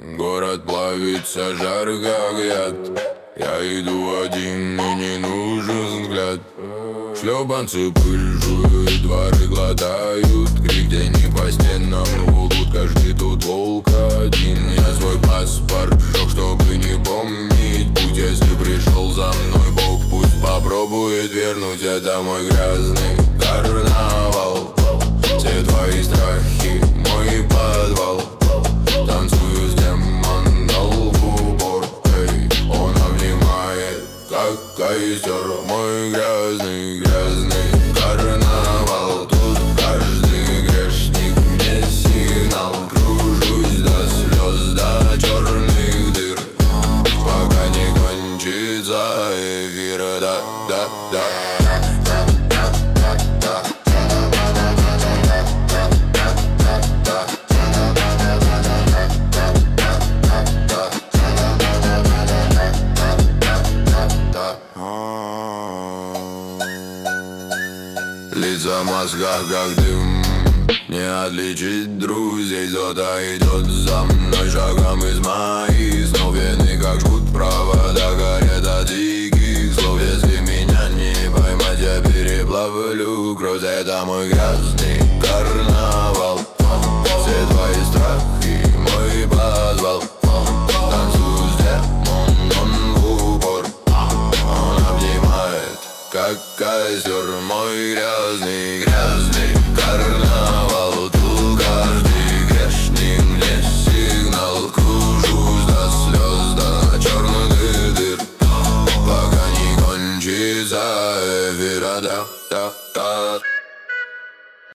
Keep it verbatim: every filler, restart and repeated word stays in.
Город плавится, жар как яд. Я иду один, и не нужен взгляд. Шлепанцы пыль жуют, дворы глотают. Крик тени по стенам лгут, каждый тут волк один. Я свой паспорт сжег, чтобы не помнить путь. Если пришел за мной Бог, пусть попробует вернуть. Это мой грязный карнавал. Все твои страхи, мой подвал. Танцую с демоном в упор, эй. Он обнимает, как костер. Мой грязный, грязный карнавал. Тут каждый грешник мне сигнал. Кружусь до слез, до черных дыр, пока не кончится эфир. Да, да, да. Лица в масках, как дым. Не отличить друзей. Кто-то идет за мной шагом из моих снов. Вены как жгут провода, горят от диких слов. Если меня не поймать, я переплавлю кровь. Это мой грязный карнавал. Все твои страхи, мой подвал. Танцую с демоном в упор. Он обнимает, как костер. Мой грязный, грязный карнавал. Тут каждый грешник мне сигнал. Кружусь до слез, до черных дыр, пока не кончится эфир. Да, да, да.